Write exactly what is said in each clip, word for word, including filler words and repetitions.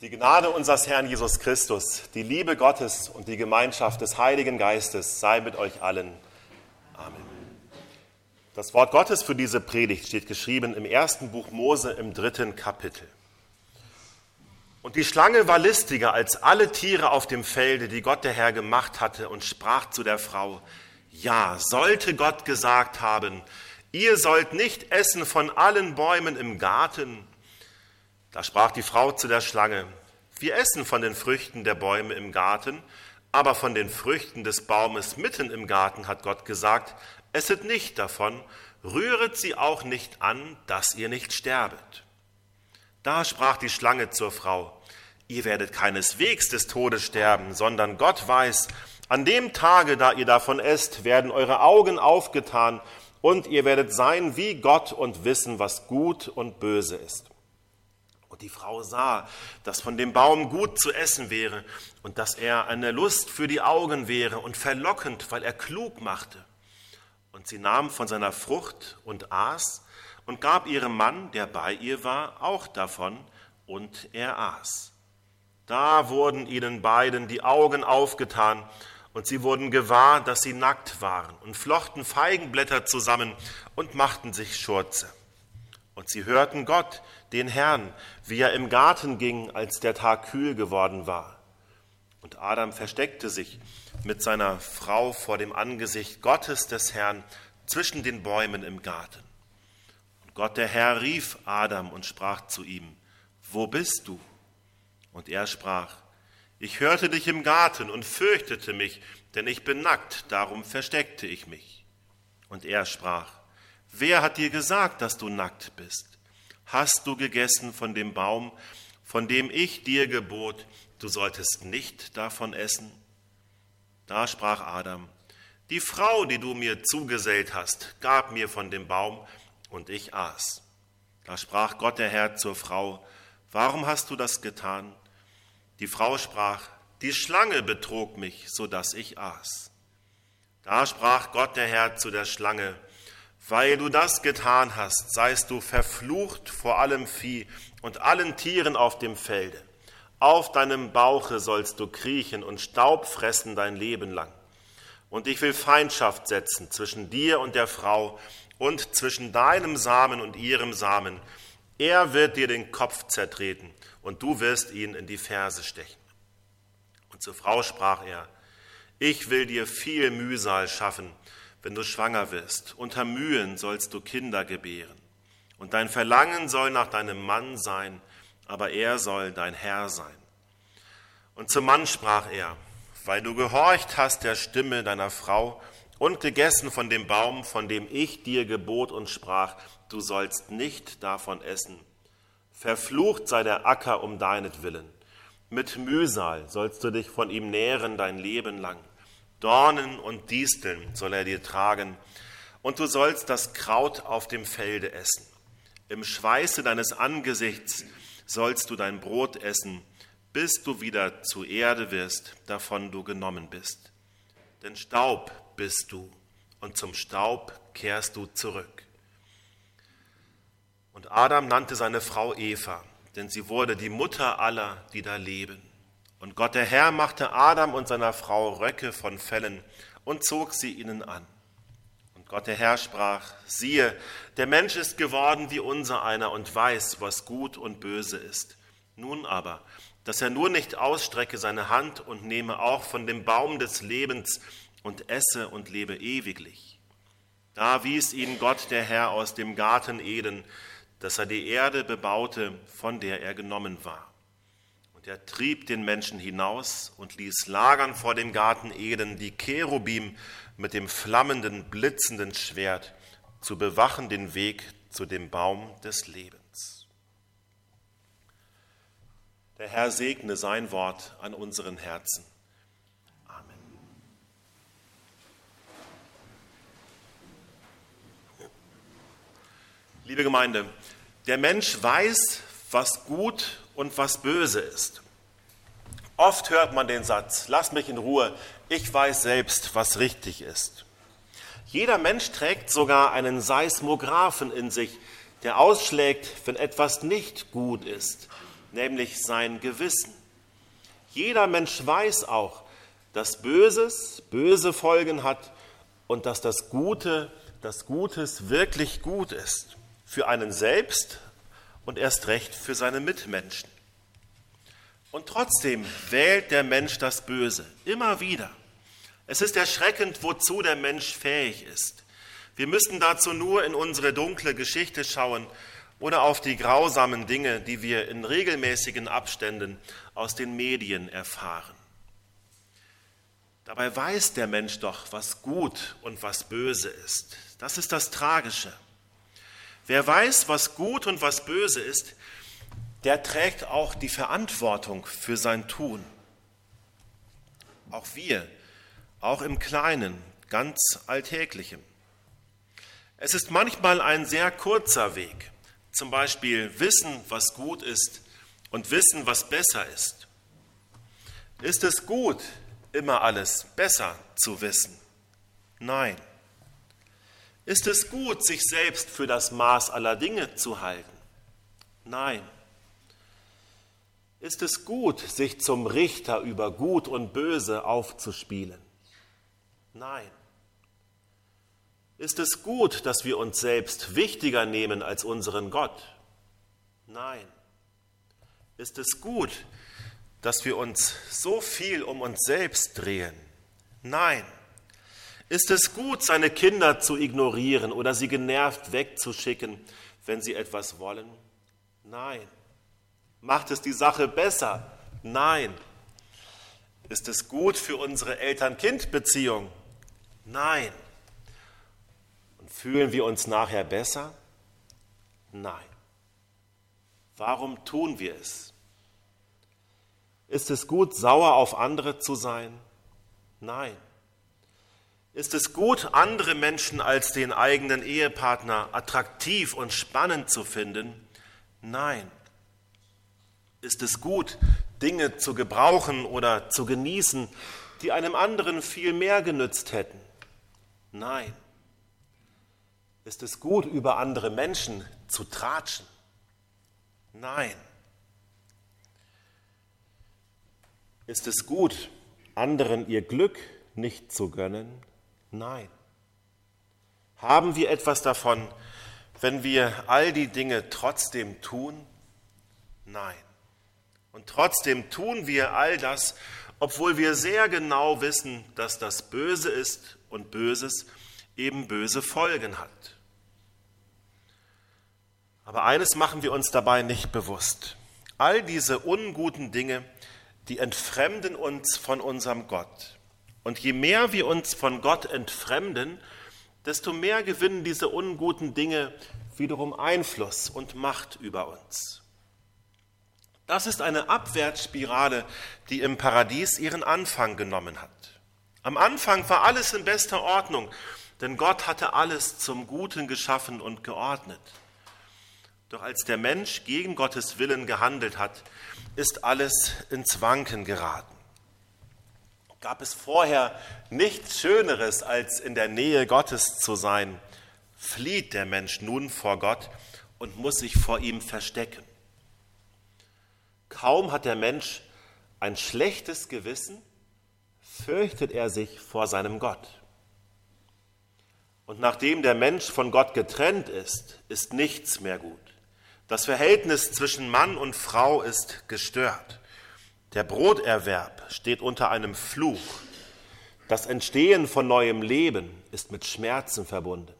Die Gnade unseres Herrn Jesus Christus, die Liebe Gottes und die Gemeinschaft des Heiligen Geistes sei mit euch allen. Amen. Das Wort Gottes für diese Predigt steht geschrieben im ersten Buch Mose im dritten Kapitel. Und die Schlange war listiger als alle Tiere auf dem Felde, die Gott der Herr gemacht hatte, und sprach zu der Frau: Ja, sollte Gott gesagt haben, ihr sollt nicht essen von allen Bäumen im Garten. Da sprach die Frau zu der Schlange: Wir essen von den Früchten der Bäume im Garten, aber von den Früchten des Baumes mitten im Garten hat Gott gesagt, esset nicht davon, rühret sie auch nicht an, dass ihr nicht sterbet. Da sprach die Schlange zur Frau: Ihr werdet keineswegs des Todes sterben, sondern Gott weiß, an dem Tage, da ihr davon esst, werden eure Augen aufgetan und ihr werdet sein wie Gott und wissen, was gut und böse ist. Und die Frau sah, dass von dem Baum gut zu essen wäre und dass er eine Lust für die Augen wäre und verlockend, weil er klug machte. Und sie nahm von seiner Frucht und aß und gab ihrem Mann, der bei ihr war, auch davon, und er aß. Da wurden ihnen beiden die Augen aufgetan, und sie wurden gewahr, dass sie nackt waren, und flochten Feigenblätter zusammen und machten sich Schurze. Und sie hörten Gott, den Herrn, wie er im Garten ging, als der Tag kühl geworden war. Und Adam versteckte sich mit seiner Frau vor dem Angesicht Gottes des Herrn zwischen den Bäumen im Garten. Und Gott der Herr rief Adam und sprach zu ihm: Wo bist du? Und er sprach: Ich hörte dich im Garten und fürchtete mich, denn ich bin nackt, darum versteckte ich mich. Und er sprach: Wer hat dir gesagt, dass du nackt bist? Hast du gegessen von dem Baum, von dem ich dir gebot, du solltest nicht davon essen? Da sprach Adam: Die Frau, die du mir zugesellt hast, gab mir von dem Baum, und ich aß. Da sprach Gott der Herr zur Frau: Warum hast du das getan? Die Frau sprach: Die Schlange betrog mich, so dass ich aß. Da sprach Gott der Herr zu der Schlange: Weil du das getan hast, seist du verflucht vor allem Vieh und allen Tieren auf dem Felde. Auf deinem Bauche sollst du kriechen und Staub fressen dein Leben lang. Und ich will Feindschaft setzen zwischen dir und der Frau und zwischen deinem Samen und ihrem Samen. Er wird dir den Kopf zertreten und du wirst ihn in die Ferse stechen. Und zur Frau sprach er: Ich will dir viel Mühsal schaffen, wenn du schwanger wirst. Unter Mühen sollst du Kinder gebären. Und dein Verlangen soll nach deinem Mann sein, aber er soll dein Herr sein. Und zum Mann sprach er: Weil du gehorcht hast der Stimme deiner Frau und gegessen von dem Baum, von dem ich dir gebot und sprach, du sollst nicht davon essen. Verflucht sei der Acker um deinetwillen. Mit Mühsal sollst du dich von ihm nähren dein Leben lang. Dornen und Disteln soll er dir tragen, und du sollst das Kraut auf dem Felde essen. Im Schweiße deines Angesichts sollst du dein Brot essen, bis du wieder zu Erde wirst, davon du genommen bist. Denn Staub bist du, und zum Staub kehrst du zurück. Und Adam nannte seine Frau Eva, denn sie wurde die Mutter aller, die da leben. Und Gott der Herr machte Adam und seiner Frau Röcke von Fellen und zog sie ihnen an. Und Gott der Herr sprach: Siehe, der Mensch ist geworden wie unser einer und weiß, was gut und böse ist. Nun aber, dass er nur nicht ausstrecke seine Hand und nehme auch von dem Baum des Lebens und esse und lebe ewiglich. Da wies ihn Gott der Herr aus dem Garten Eden, dass er die Erde bebaute, von der er genommen war. Und er trieb den Menschen hinaus und ließ lagern vor dem Garten Eden die Cherubim mit dem flammenden, blitzenden Schwert, zu bewachen den Weg zu dem Baum des Lebens. Der Herr segne sein Wort an unseren Herzen. Amen. Liebe Gemeinde, der Mensch weiß, was gut und was böse ist. Oft hört man den Satz: Lass mich in Ruhe, ich weiß selbst, was richtig ist. Jeder Mensch trägt sogar einen Seismographen in sich, der ausschlägt, wenn etwas nicht gut ist. nämlich sein Gewissen. Jeder Mensch weiß auch, dass Böses böse Folgen hat und dass das Gute, das Gutes wirklich gut ist. Für einen selbst und erst recht für seine Mitmenschen. Und trotzdem wählt der Mensch das Böse, immer wieder. Es ist erschreckend, wozu der Mensch fähig ist. Wir müssen dazu nur in unsere dunkle Geschichte schauen oder auf die grausamen Dinge, die wir in regelmäßigen Abständen aus den Medien erfahren. Dabei weiß der Mensch doch, was gut und was böse ist. Das ist das Tragische. Wer weiß, was gut und was böse ist, der trägt auch die Verantwortung für sein Tun. Auch wir, auch im Kleinen, ganz Alltäglichem. Es ist manchmal ein sehr kurzer Weg, zum Beispiel wissen, was gut ist und wissen, was besser ist. Ist es gut, immer alles besser zu wissen? Nein. Ist es gut, sich selbst für das Maß aller Dinge zu halten? Nein. Ist es gut, sich zum Richter über Gut und Böse aufzuspielen? Nein. Ist es gut, dass wir uns selbst wichtiger nehmen als unseren Gott? Nein. Ist es gut, dass wir uns so viel um uns selbst drehen? Nein. Ist es gut, seine Kinder zu ignorieren oder sie genervt wegzuschicken, wenn sie etwas wollen? Nein. Macht es die Sache besser? Nein. Ist es gut für unsere Eltern-Kind-Beziehung? Nein. Und fühlen wir uns nachher besser? Nein. Warum tun wir es? Ist es gut, sauer auf andere zu sein? Nein. Ist es gut, andere Menschen als den eigenen Ehepartner attraktiv und spannend zu finden? Nein. Ist es gut, Dinge zu gebrauchen oder zu genießen, die einem anderen viel mehr genützt hätten? Nein. Ist es gut, über andere Menschen zu tratschen? Nein. Ist es gut, anderen ihr Glück nicht zu gönnen? Nein. Haben wir etwas davon, wenn wir all die Dinge trotzdem tun? Nein. Und trotzdem tun wir all das, obwohl wir sehr genau wissen, dass das Böse ist und Böses eben böse Folgen hat. Aber eines machen wir uns dabei nicht bewusst. All diese unguten Dinge, die entfremden uns von unserem Gott. Und je mehr wir uns von Gott entfremden, desto mehr gewinnen diese unguten Dinge wiederum Einfluss und Macht über uns. Das ist eine Abwärtsspirale, die im Paradies ihren Anfang genommen hat. Am Anfang war alles in bester Ordnung, denn Gott hatte alles zum Guten geschaffen und geordnet. Doch als der Mensch gegen Gottes Willen gehandelt hat, ist alles ins Wanken geraten. Gab es vorher nichts Schöneres, als in der Nähe Gottes zu sein, flieht der Mensch nun vor Gott und muss sich vor ihm verstecken. Kaum hat der Mensch ein schlechtes Gewissen, fürchtet er sich vor seinem Gott. Und nachdem der Mensch von Gott getrennt ist, ist nichts mehr gut. Das Verhältnis zwischen Mann und Frau ist gestört. Der Broterwerb steht unter einem Fluch. Das Entstehen von neuem Leben ist mit Schmerzen verbunden.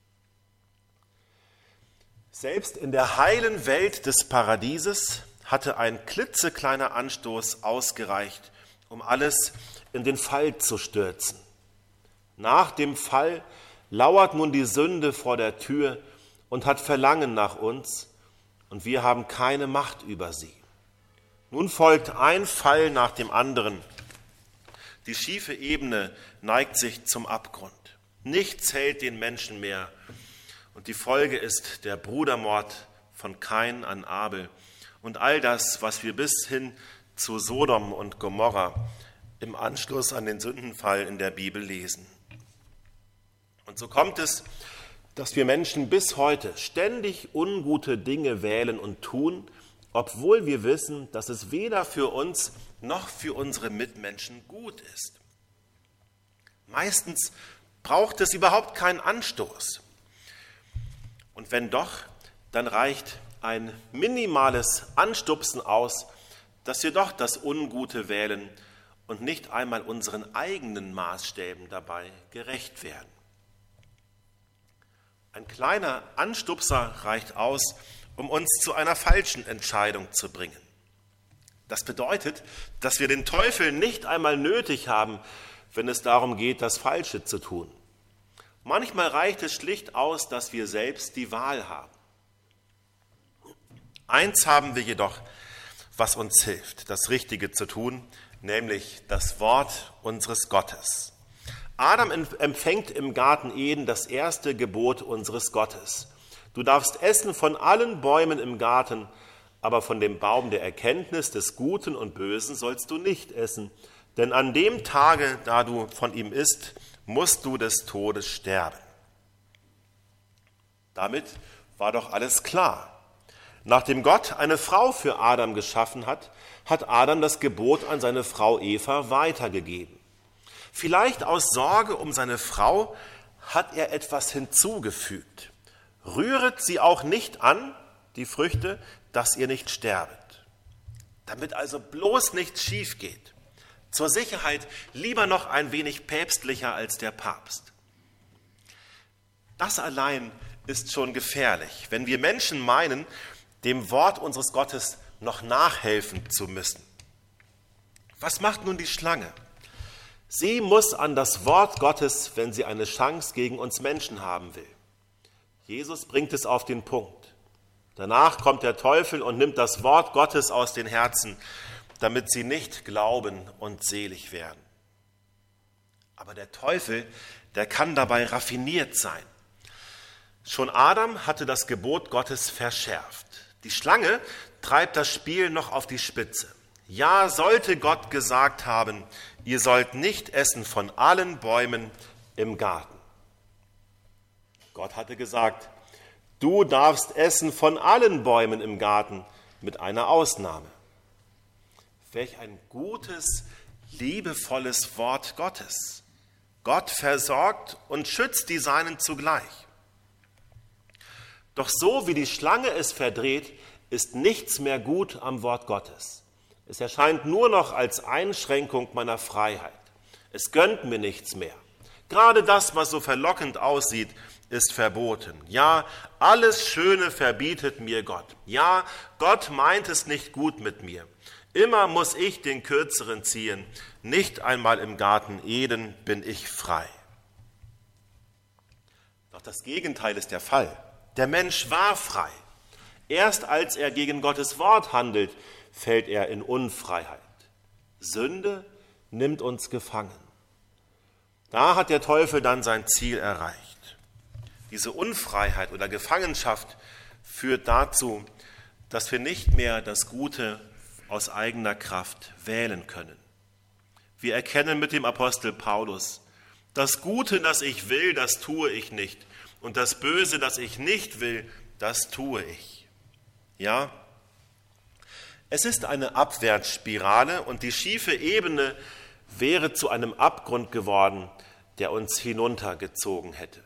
Selbst in der heilen Welt des Paradieses hatte ein klitzekleiner Anstoß ausgereicht, um alles in den Fall zu stürzen. Nach dem Fall lauert nun die Sünde vor der Tür und hat Verlangen nach uns, und wir haben keine Macht über sie. Nun folgt ein Fall nach dem anderen. Die schiefe Ebene neigt sich zum Abgrund. Nichts hält den Menschen mehr. Und die Folge ist der Brudermord von Kain an Abel und all das, was wir bis hin zu Sodom und Gomorra im Anschluss an den Sündenfall in der Bibel lesen. Und so kommt es, dass wir Menschen bis heute ständig ungute Dinge wählen und tun, obwohl wir wissen, dass es weder für uns noch für unsere Mitmenschen gut ist. Meistens braucht es überhaupt keinen Anstoß. Und wenn doch, dann reicht ein minimales Anstupsen aus, dass wir doch das Ungute wählen und nicht einmal unseren eigenen Maßstäben dabei gerecht werden. Ein kleiner Anstupser reicht aus, um uns zu einer falschen Entscheidung zu bringen. Das bedeutet, dass wir den Teufel nicht einmal nötig haben, wenn es darum geht, das Falsche zu tun. Manchmal reicht es schlicht aus, dass wir selbst die Wahl haben. Eins haben wir jedoch, was uns hilft, das Richtige zu tun, nämlich das Wort unseres Gottes. Adam empfängt im Garten Eden das erste Gebot unseres Gottes. Du darfst essen von allen Bäumen im Garten, aber von dem Baum der Erkenntnis des Guten und Bösen sollst du nicht essen, denn an dem Tage, da du von ihm isst, musst du des Todes sterben. Damit war doch alles klar. Nachdem Gott eine Frau für Adam geschaffen hat, hat Adam das Gebot an seine Frau Eva weitergegeben. Vielleicht aus Sorge um seine Frau hat er etwas hinzugefügt. Rühret sie auch nicht an, die Früchte, dass ihr nicht sterbet. Damit also bloß nichts schief geht. Zur Sicherheit lieber noch ein wenig päpstlicher als der Papst. Das allein ist schon gefährlich, wenn wir Menschen meinen, dem Wort unseres Gottes noch nachhelfen zu müssen. Was macht nun die Schlange? Sie muss an das Wort Gottes, wenn sie eine Chance gegen uns Menschen haben will. Jesus bringt es auf den Punkt. Danach kommt der Teufel und nimmt das Wort Gottes aus den Herzen, damit sie nicht glauben und selig werden. Aber der Teufel, der kann dabei raffiniert sein. Schon Adam hatte das Gebot Gottes verschärft. Die Schlange treibt das Spiel noch auf die Spitze. Ja, sollte Gott gesagt haben, ihr sollt nicht essen von allen Bäumen im Garten. Gott hatte gesagt, du darfst essen von allen Bäumen im Garten, mit einer Ausnahme. Welch ein gutes, liebevolles Wort Gottes. Gott versorgt und schützt die Seinen zugleich. Doch so wie die Schlange es verdreht, ist nichts mehr gut am Wort Gottes. Es erscheint nur noch als Einschränkung meiner Freiheit. Es gönnt mir nichts mehr. Gerade das, was so verlockend aussieht, ist verboten. Ja, alles Schöne verbietet mir Gott. Ja, Gott meint es nicht gut mit mir. Immer muss ich den Kürzeren ziehen. Nicht einmal im Garten Eden bin ich frei. Doch das Gegenteil ist der Fall. Der Mensch war frei. Erst als er gegen Gottes Wort handelt, fällt er in Unfreiheit. Sünde nimmt uns gefangen. Da hat der Teufel dann sein Ziel erreicht. Diese Unfreiheit oder Gefangenschaft führt dazu, dass wir nicht mehr das Gute aus eigener Kraft wählen können. Wir erkennen mit dem Apostel Paulus, das Gute, das ich will, das tue ich nicht. Und das Böse, das ich nicht will, das tue ich. Ja, es ist eine Abwärtsspirale und die schiefe Ebene wäre zu einem Abgrund geworden, der uns hinuntergezogen hätte.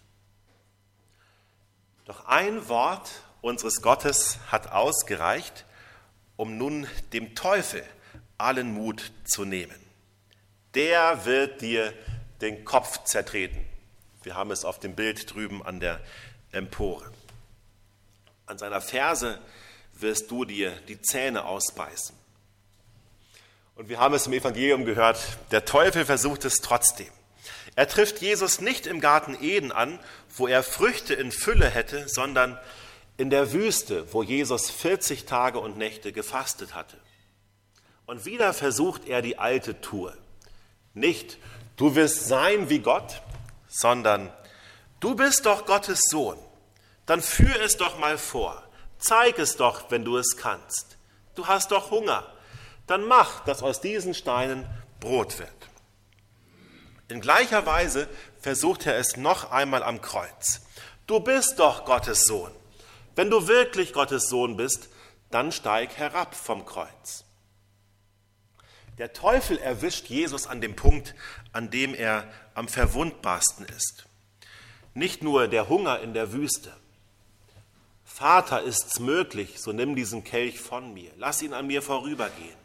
Doch ein Wort unseres Gottes hat ausgereicht, um nun dem Teufel allen Mut zu nehmen. Der wird dir den Kopf zertreten. Wir haben es auf dem Bild drüben an der Empore. An seiner Ferse wirst du dir die Zähne ausbeißen. Und wir haben es im Evangelium gehört, der Teufel versucht es trotzdem. Er trifft Jesus nicht im Garten Eden an, wo er Früchte in Fülle hätte, sondern in der Wüste, wo Jesus vierzig Tage und Nächte gefastet hatte. Und wieder versucht er die alte Tour. Nicht, du wirst sein wie Gott, sondern du bist doch Gottes Sohn. Dann führ es doch mal vor. Zeig es doch, wenn du es kannst. Du hast doch Hunger. Dann mach, dass aus diesen Steinen Brot wird. In gleicher Weise versucht er es noch einmal am Kreuz. Du bist doch Gottes Sohn. Wenn du wirklich Gottes Sohn bist, dann steig herab vom Kreuz. Der Teufel erwischt Jesus an dem Punkt, an dem er am verwundbarsten ist. Nicht nur der Hunger in der Wüste. Vater, ist's möglich, so nimm diesen Kelch von mir, lass ihn an mir vorübergehen.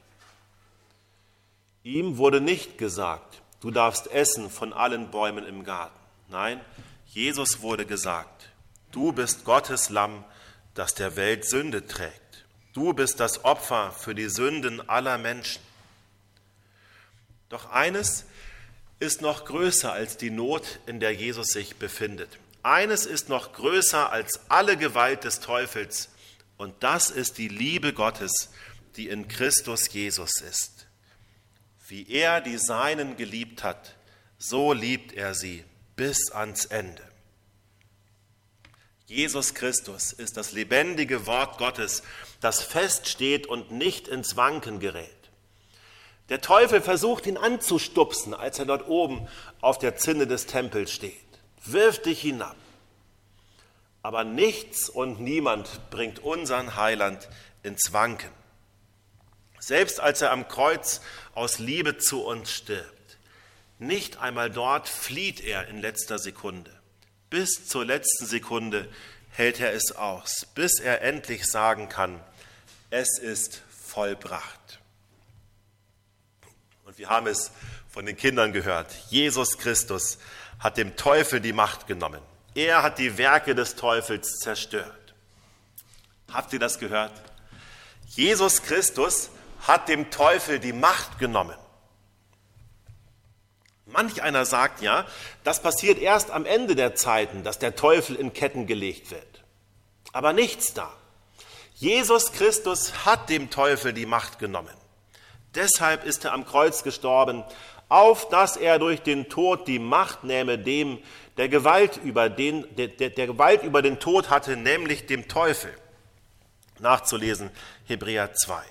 Ihm wurde nicht gesagt, du darfst essen von allen Bäumen im Garten. Nein, Jesus wurde gesagt, du bist Gottes Lamm, das der Welt Sünde trägt. Du bist das Opfer für die Sünden aller Menschen. Doch eines ist noch größer als die Not, in der Jesus sich befindet. Eines ist noch größer als alle Gewalt des Teufels, und das ist die Liebe Gottes, die in Christus Jesus ist. Wie er die Seinen geliebt hat, so liebt er sie bis ans Ende. Jesus Christus ist das lebendige Wort Gottes, das feststeht und nicht ins Wanken gerät. Der Teufel versucht, ihn anzustupsen, als er dort oben auf der Zinne des Tempels steht. Wirf dich hinab. Aber nichts und niemand bringt unseren Heiland ins Wanken. Selbst als er am Kreuz aus Liebe zu uns stirbt, nicht einmal dort flieht er in letzter Sekunde. Bis zur letzten Sekunde hält er es aus, bis er endlich sagen kann, es ist vollbracht. Und wir haben es von den Kindern gehört. Jesus Christus hat dem Teufel die Macht genommen. Er hat die Werke des Teufels zerstört. Habt ihr das gehört? Jesus Christus hat dem Teufel die Macht genommen. Manch einer sagt ja, das passiert erst am Ende der Zeiten, dass der Teufel in Ketten gelegt wird. Aber nichts da. Jesus Christus hat dem Teufel die Macht genommen. Deshalb ist er am Kreuz gestorben, auf dass er durch den Tod die Macht nähme, dem der Gewalt über den, der, der, der Gewalt über den Tod hatte, nämlich dem Teufel. Nachzulesen, Hebräer zwei.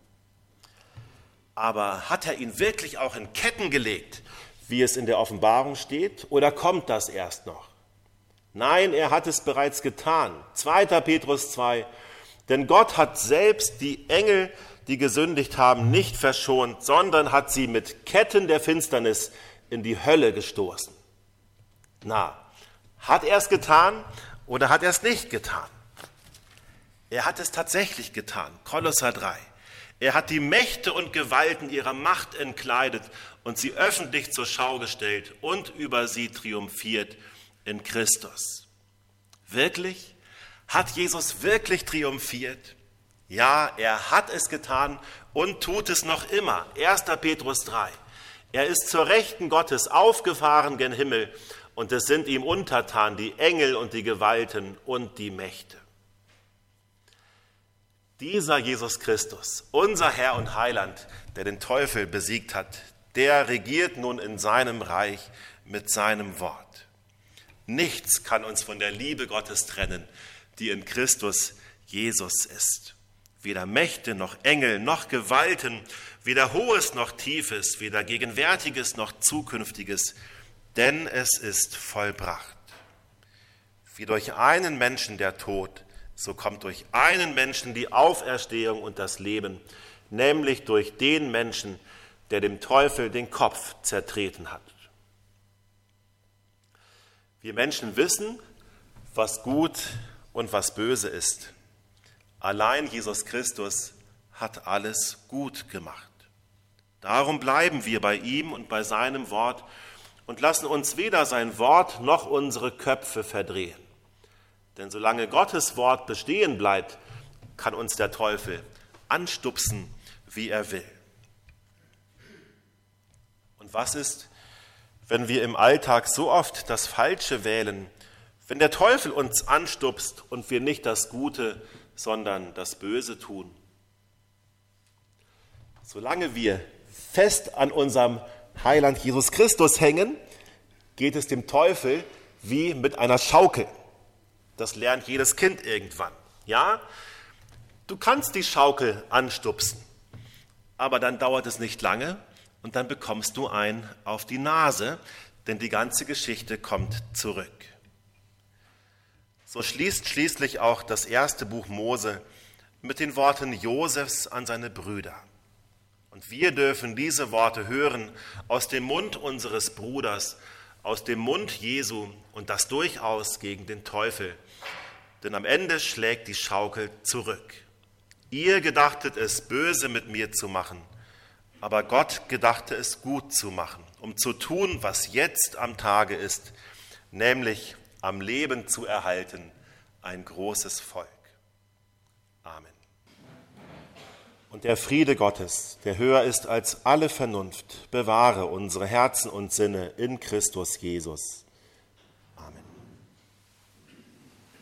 Aber hat er ihn wirklich auch in Ketten gelegt, wie es in der Offenbarung steht, oder kommt das erst noch? Nein, er hat es bereits getan. zweiter Petrus zwei. Denn Gott hat selbst die Engel, die gesündigt haben, nicht verschont, sondern hat sie mit Ketten der Finsternis in die Hölle gestoßen. Na, hat er es getan oder hat er es nicht getan? Er hat es tatsächlich getan. Kolosser drei. Er hat die Mächte und Gewalten ihrer Macht entkleidet und sie öffentlich zur Schau gestellt und über sie triumphiert in Christus. Wirklich? Hat Jesus wirklich triumphiert? Ja, er hat es getan und tut es noch immer. erster Petrus drei. Er ist zur Rechten Gottes aufgefahren gen Himmel und es sind ihm untertan die Engel und die Gewalten und die Mächte. Dieser Jesus Christus, unser Herr und Heiland, der den Teufel besiegt hat, der regiert nun in seinem Reich mit seinem Wort. Nichts kann uns von der Liebe Gottes trennen, die in Christus Jesus ist. Weder Mächte noch Engel noch Gewalten, weder Hohes noch Tiefes, weder Gegenwärtiges noch Zukünftiges, denn es ist vollbracht. Wie durch einen Menschen der Tod, so kommt durch einen Menschen die Auferstehung und das Leben, nämlich durch den Menschen, der dem Teufel den Kopf zertreten hat. Wir Menschen wissen, was gut und was böse ist. Allein Jesus Christus hat alles gut gemacht. Darum bleiben wir bei ihm und bei seinem Wort und lassen uns weder sein Wort noch unsere Köpfe verdrehen. Denn solange Gottes Wort bestehen bleibt, kann uns der Teufel anstupsen, wie er will. Und was ist, wenn wir im Alltag so oft das Falsche wählen, wenn der Teufel uns anstupst und wir nicht das Gute, sondern das Böse tun? Solange wir fest an unserem Heiland Jesus Christus hängen, geht es dem Teufel wie mit einer Schaukel. Das lernt jedes Kind irgendwann. Ja, du kannst die Schaukel anstupsen, aber dann dauert es nicht lange und dann bekommst du einen auf die Nase, denn die ganze Geschichte kommt zurück. So schließt schließlich auch das erste Buch Mose mit den Worten Josefs an seine Brüder. Und wir dürfen diese Worte hören aus dem Mund unseres Bruders, aus dem Mund Jesu und das durchaus gegen den Teufel. Denn am Ende schlägt die Schaukel zurück. Ihr gedachtet es, böse mit mir zu machen, aber Gott gedachte es gut zu machen, um zu tun, was jetzt am Tage ist, nämlich am Leben zu erhalten, ein großes Volk. Amen. Und der Friede Gottes, der höher ist als alle Vernunft, bewahre unsere Herzen und Sinne in Christus Jesus.